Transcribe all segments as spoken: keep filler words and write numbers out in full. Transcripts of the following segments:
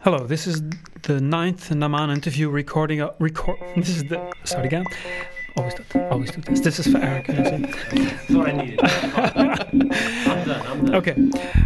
Hello, this is the ninth Naman interview recording. Uh, record. This is the. Start again. Always do, always do this. This is for Eric. That's what I needed. I'm done. I'm done. Okay.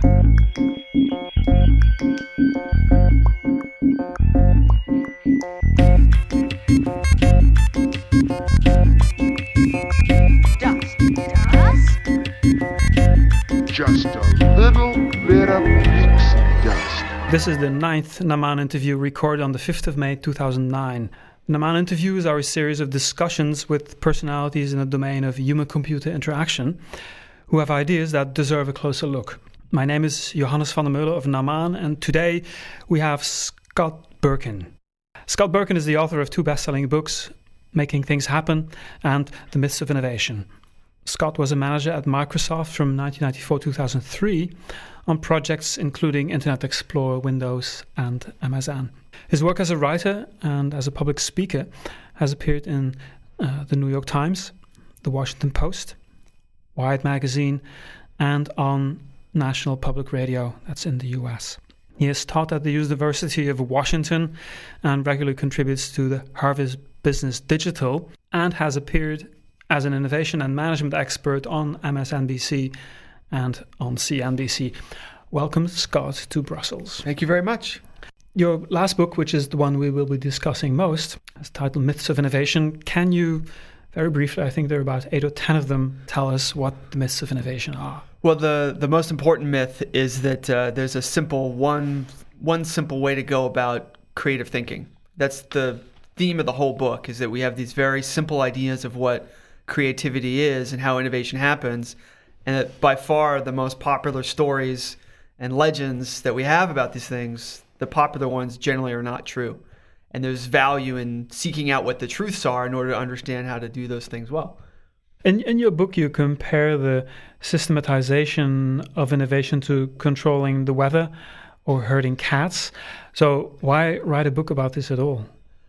Just a little bit of pixie dust. This is the ninth Naman interview recorded on the fifth of May two thousand nine. Naman interviews are a series of discussions with personalities in the domain of human-computer interaction who have ideas that deserve a closer look. My name is Johannes van der Meulen of Naman, and today we have Scott Berkun. Scott Berkun is the author of two best-selling books, Making Things Happen and The Myths of Innovation. Scott was a manager at Microsoft from nineteen ninety-four to two thousand three on projects including Internet Explorer, Windows, and M S N. His work as a writer and as a public speaker has appeared in uh, the New York Times, the Washington Post, Wired Magazine, and on National Public Radio, that's in the U S. He is taught at the University of Washington and regularly contributes to the Harvard Business Digital and has appeared as an innovation and management expert on M S N B C and on C N B C. Welcome, Scott, to Brussels. Thank you very much. Your last book, which is the one we will be discussing most, is titled Myths of Innovation. Can you, very briefly, I think there are about eight or ten of them, tell us what the myths of innovation are? Well, the, the most important myth is that uh, there's a simple one one simple way to go about creative thinking. That's the theme of the whole book, is that we have these very simple ideas of what creativity is and how innovation happens, and that by far the most popular stories and legends that we have about these things, the popular ones generally are not true. And there's value in seeking out what the truths are in order to understand how to do those things well. In, in your book, you compare the systematization of innovation to controlling the weather or herding cats. So why write a book about this at all?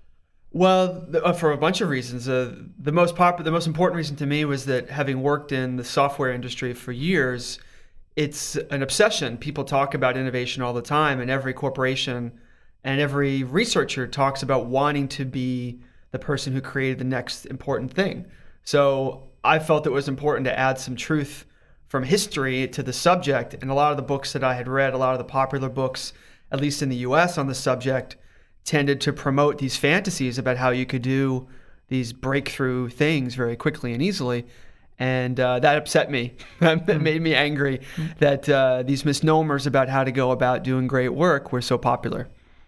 Well, uh, for a bunch of reasons. Uh, the most popular, the most important reason to me was that having worked in the software industry for years, it's an obsession. People talk about innovation all the time, and every corporation and every researcher talks about wanting to be the person who created the next important thing. So I felt it was important to add some truth from history to the subject. And a lot of the books that I had read, a lot of the popular books, at least in the U S on the subject, tended to promote these fantasies about how you could do these breakthrough things very quickly and easily. And uh, that upset me. That made me angry mm-hmm. that uh, these misnomers about how to go about doing great work were so popular.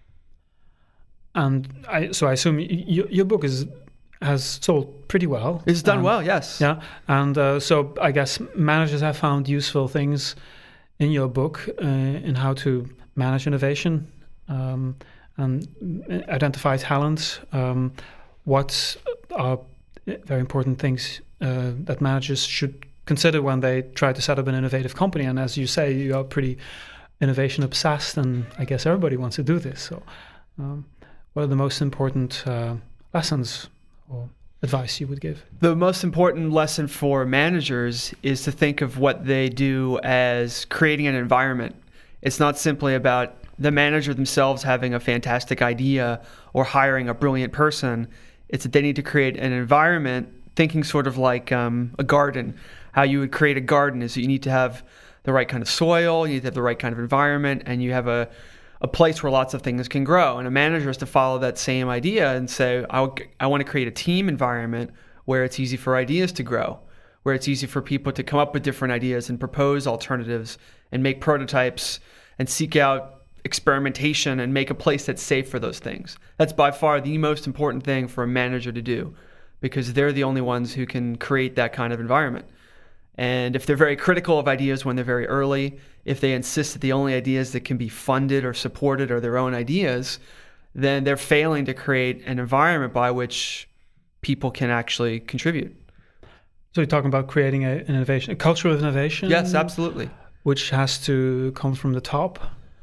And I, so I assume y- your book is has sold pretty well. It's done um, well, yes. Yeah, and uh, so I guess managers have found useful things in your book uh, in how to manage innovation um, and identify talent. Um, what are very important things uh, that managers should consider when they try to set up an innovative company? And as you say, you are pretty innovation obsessed, and I guess everybody wants to do this. So um, what are the most important uh, lessons or advice you would give? The most important lesson for managers is to think of what they do as creating an environment. It's not simply about the manager themselves having a fantastic idea or hiring a brilliant person. It's that they need to create an environment, thinking sort of like um, a garden. How you would create a garden is that you need to have the right kind of soil, you need to have the right kind of environment, and you have a a place where lots of things can grow. And a manager is to follow that same idea and say, I, w- I want to create a team environment where it's easy for ideas to grow, where it's easy for people to come up with different ideas and propose alternatives and make prototypes and seek out experimentation and make a place that's safe for those things. That's by far the most important thing for a manager to do, because they're the only ones who can create that kind of environment. And if they're very critical of ideas when they're very early, if they insist that the only ideas that can be funded or supported are their own ideas, then they're failing to create an environment by which people can actually contribute. So you're talking about creating a, an innovation, a culture of innovation? Yes, absolutely. Which has to come from the top?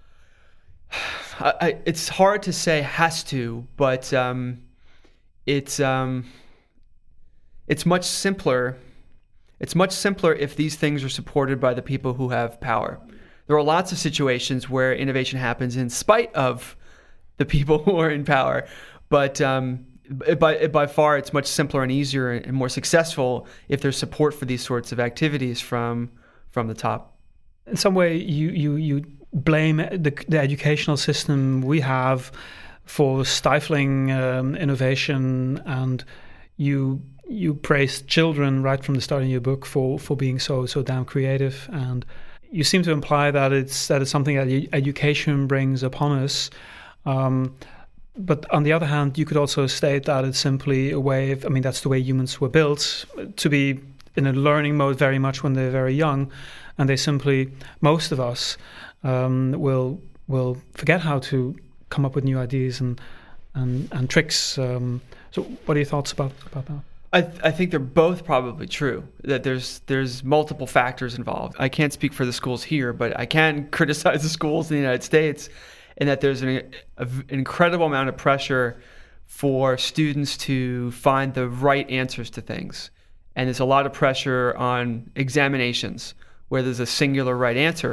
I, I, it's hard to say has to, but um, it's um, it's much simpler. It's much simpler if these things are supported by the people who have power. There are lots of situations where innovation happens in spite of the people who are in power. But um, by, by far, it's much simpler and easier and more successful if there's support for these sorts of activities from from the top. In some way, you you, you blame the, the educational system we have for stifling um, innovation, and you you praise children right from the start in your book for, for being so so damn creative, and you seem to imply that it's that it's something that education brings upon us. Um, but on the other hand, you could also state that it's simply a way of, I mean, that's the way humans were built, to be in a learning mode very much when they're very young, and they simply, most of us, um, will will forget how to come up with new ideas and and, and tricks. Um, so what are your thoughts about, about that? I, th- I think they're both probably true, that there's there's multiple factors involved. I can't speak for the schools here, but I can criticize the schools in the United States, in that there's an, a, an incredible amount of pressure for students to find the right answers to things. And there's a lot of pressure on examinations where there's a singular right answer.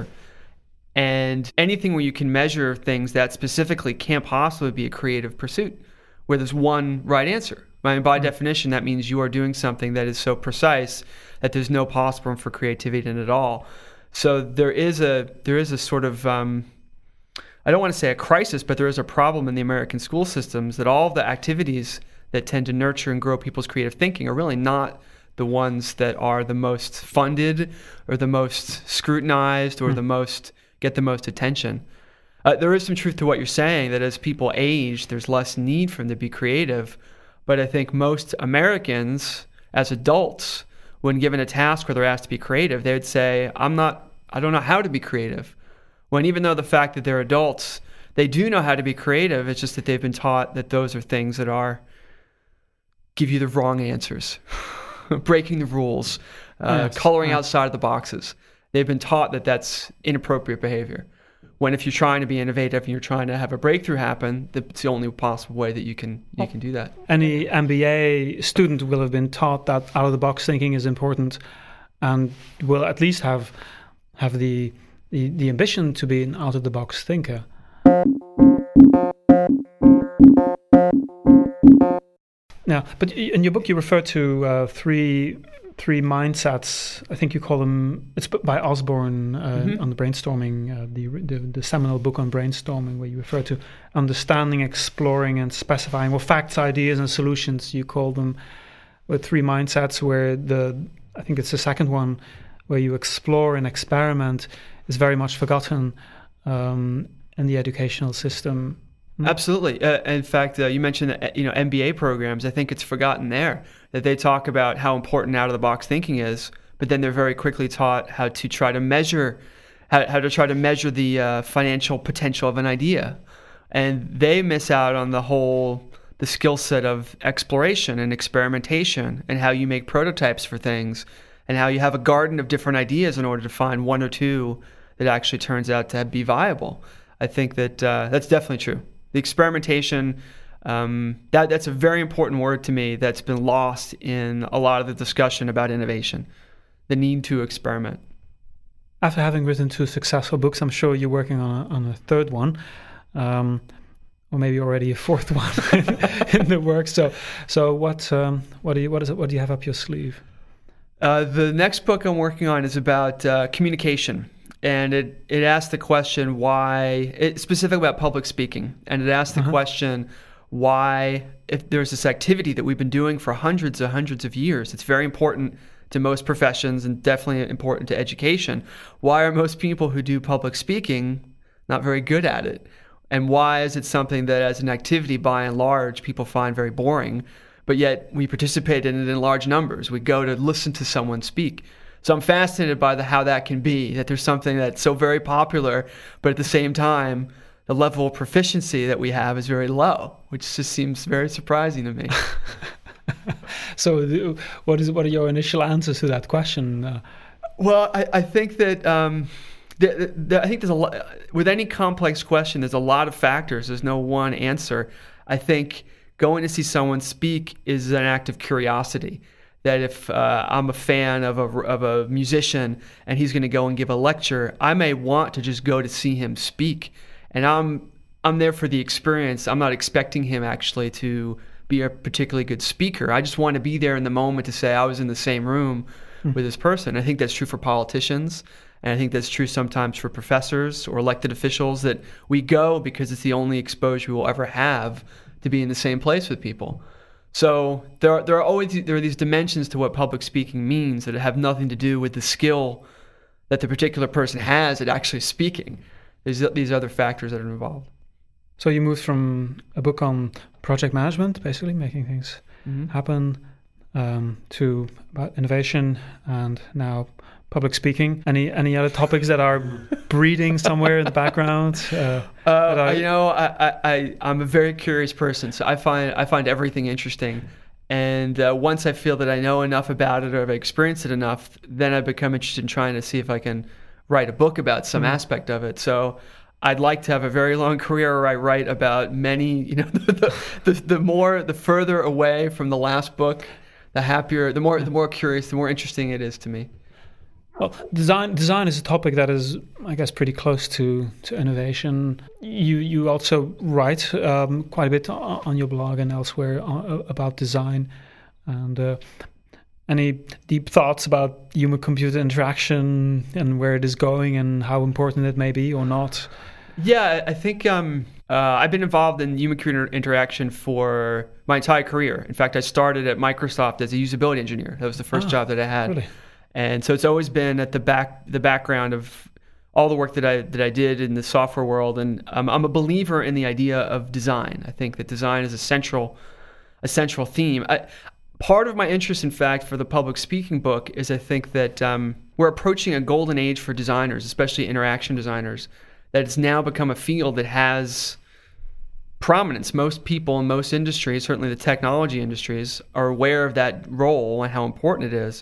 And anything where you can measure things that specifically can't possibly be a creative pursuit, where there's one right answer. I mean, by definition, that means you are doing something that is so precise that there's no possible room for creativity in it at all. So there is a there is a sort of, um, I don't want to say a crisis, but there is a problem in the American school systems that all of the activities that tend to nurture and grow people's creative thinking are really not the ones that are the most funded or the most scrutinized or mm. the most get the most attention. Uh, there is some truth to what you're saying, that as people age, there's less need for them to be creative. But I think most Americans, as adults, when given a task where they're asked to be creative, they would say, I'm not, I don't know how to be creative. When even though the fact that they're adults, they do know how to be creative, it's just that they've been taught that those are things that are, give you the wrong answers, breaking the rules, uh, yes. coloring uh, outside of the boxes. They've been taught that that's inappropriate behavior. When if you're trying to be innovative and you're trying to have a breakthrough happen, it's the only possible way that you can you can do that. Any M B A student will have been taught that out-of-the-box thinking is important, and will at least have have the the, the ambition to be an out-of-the-box thinker. Now, but in your book you refer to uh, three three mindsets. I think you call them, it's by Osborne uh, mm-hmm. on the brainstorming, uh, the, the the seminal book on brainstorming, where you refer to understanding, exploring, and specifying, well, facts, ideas, and solutions, you call them, with three mindsets, where the, I think it's the second one, where you explore and experiment, is very much forgotten um, in the educational system. Absolutely. Uh, in fact, uh, you mentioned uh, you know M B A programs. I think it's forgotten there that they talk about how important out-of-the-box thinking is, but then they're very quickly taught how to try to measure, how, how to try to measure the uh, financial potential of an idea, and they miss out on the whole the skill set of exploration and experimentation, and how you make prototypes for things, and how you have a garden of different ideas in order to find one or two that actually turns out to be viable. I think that uh, that's definitely true. The experimentation, um, that that's a very important word to me that's been lost in a lot of the discussion about innovation, the need to experiment. After having written two successful books, I'm sure you're working on a, on a third one, um, or maybe already a fourth one in the works. So, so what um, what do you what is it? What do you have up your sleeve? Uh, the next book I'm working on is about uh, communication. And it, it asked the question why, it's specifically about public speaking, and it asked the uh-huh. question why, if there's this activity that we've been doing for hundreds and hundreds of years, it's very important to most professions and definitely important to education, why are most people who do public speaking not very good at it? And why is it something that as an activity, by and large, people find very boring, but yet we participate in it in large numbers? We go to listen to someone speak. So I'm fascinated by the, how that can be, that there's something that's so very popular, but at the same time, the level of proficiency that we have is very low, which just seems very surprising to me. So the, what is what are your initial answers to that question? Uh, well, I, I think that um, the, the, I think there's a lot, with any complex question, there's a lot of factors. There's no one answer. I think going to see someone speak is an act of curiosity. That if uh, I'm a fan of a, of a musician and he's going to go and give a lecture, I may want to just go to see him speak. And I'm I'm there for the experience. I'm not expecting him actually to be a particularly good speaker. I just want to be there in the moment to say I was in the same room mm. with this person. I think that's true for politicians, and I think that's true sometimes for professors or elected officials, that we go because it's the only exposure we will ever have to be in the same place with people. So there are, there are always there are these dimensions to what public speaking means that have nothing to do with the skill that the particular person has at actually speaking. There's these other factors that are involved. So you moved from a book on project management, basically making things mm-hmm. happen, um, to about innovation, and now public speaking. Any any other topics that are breeding somewhere in the background? Uh, uh, I, you know, I, I I'm a very curious person, so I find I find everything interesting. And uh, once I feel that I know enough about it or I've experienced it enough, then I become interested in trying to see if I can write a book about some mm-hmm. aspect of it. So I'd like to have a very long career where I write about many, you know, the, the, the more, the further away from the last book, the happier, the more, the more curious, the more interesting it is to me. Well, design design is a topic that is, I guess, pretty close to, to innovation. You you also write um, quite a bit on, on your blog and elsewhere on, about design. And uh, any deep thoughts about human-computer interaction and where it is going and how important it may be or not? Yeah, I think um, uh, I've been involved in human-computer interaction for my entire career. In fact, I started at Microsoft as a usability engineer. That was the first oh, job that I had. Really? And so it's always been at the back, the background of all the work that I that I did in the software world. And um, I'm a believer in the idea of design. I think that design is a central, a central theme. I, part of my interest, in fact, for the public speaking book is I think that um, we're approaching a golden age for designers, especially interaction designers, that it's now become a field that has prominence. Most people in most industries, certainly the technology industries, are aware of that role and how important it is.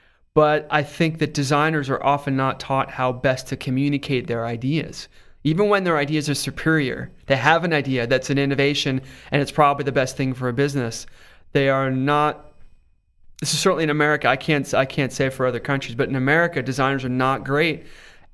But I think that designers are often not taught how best to communicate their ideas. Even when their ideas are superior, they have an idea that's an innovation and it's probably the best thing for a business. They are not, this is certainly in America, I can't, I can't say for other countries, but in America, designers are not great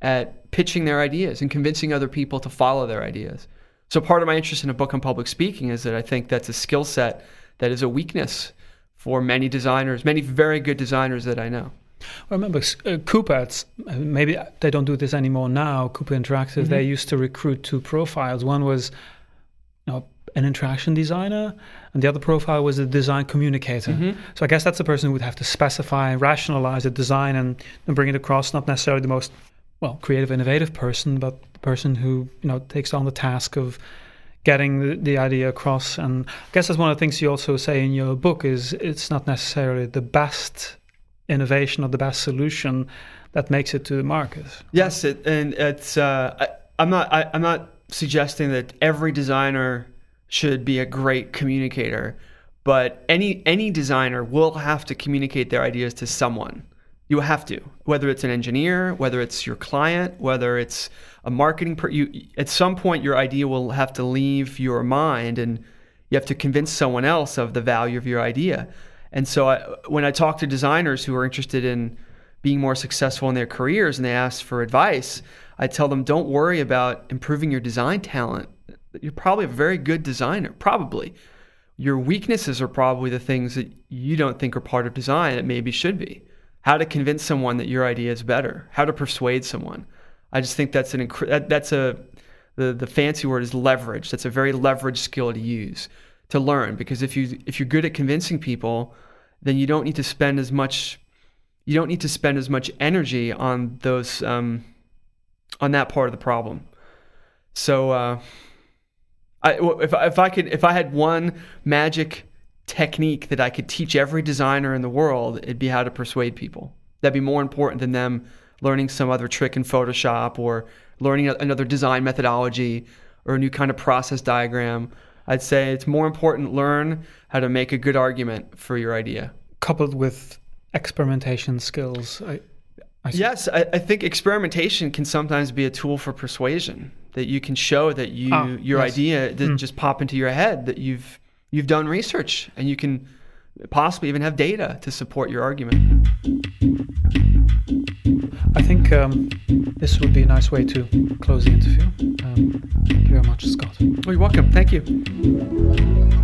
at pitching their ideas and convincing other people to follow their ideas. So part of my interest in a book on public speaking is that I think that's a skill set that is a weakness for many designers, many very good designers that I know. I remember uh, Coupa, it's, uh, maybe they don't do this anymore now, Coupa Interactive, mm-hmm. they used to recruit two profiles. One was you know, an interaction designer, and the other profile was a design communicator. Mm-hmm. So I guess that's the person who would have to specify and rationalize the design and, and bring it across, not necessarily the most, well, creative, innovative person, but the person who, you know, takes on the task of getting the, the idea across. And I guess that's one of the things you also say in your book is it's not necessarily the best innovation or the best solution that makes it to the market. Yes, it, and it's. Uh, I, I'm not. I, I'm not suggesting that every designer should be a great communicator, but any any designer will have to communicate their ideas to someone. You have to, whether it's an engineer, whether it's your client, whether it's a marketing. Per, you at some point your idea will have to leave your mind, and you have to convince someone else of the value of your idea. And so I, when I talk to designers who are interested in being more successful in their careers and they ask for advice, I tell them, don't worry about improving your design talent. You're probably a very good designer, probably. Your weaknesses are probably the things that you don't think are part of design that maybe should be. How to convince someone that your idea is better, how to persuade someone. I just think that's an inc- that, that's a the, the fancy word is leverage. That's a very leveraged skill to use. To learn, because if you if you're good at convincing people, then you don't need to spend as much you don't need to spend as much energy on those um, on that part of the problem. So, uh, I if if I could if I had one magic technique that I could teach every designer in the world, it'd be how to persuade people. That'd be more important than them learning some other trick in Photoshop or learning another design methodology or a new kind of process diagram. I'd say it's more important to learn how to make a good argument for your idea. Coupled with experimentation skills. I, I yes, I, I think experimentation can sometimes be a tool for persuasion, that you can show that you ah, your yes. idea didn't mm. just pop into your head, that you've you've done research and you can possibly even have data to support your argument. I think um, this would be a nice way to close the interview. Um, thank you very much, Scott. Oh, you're welcome. Thank you.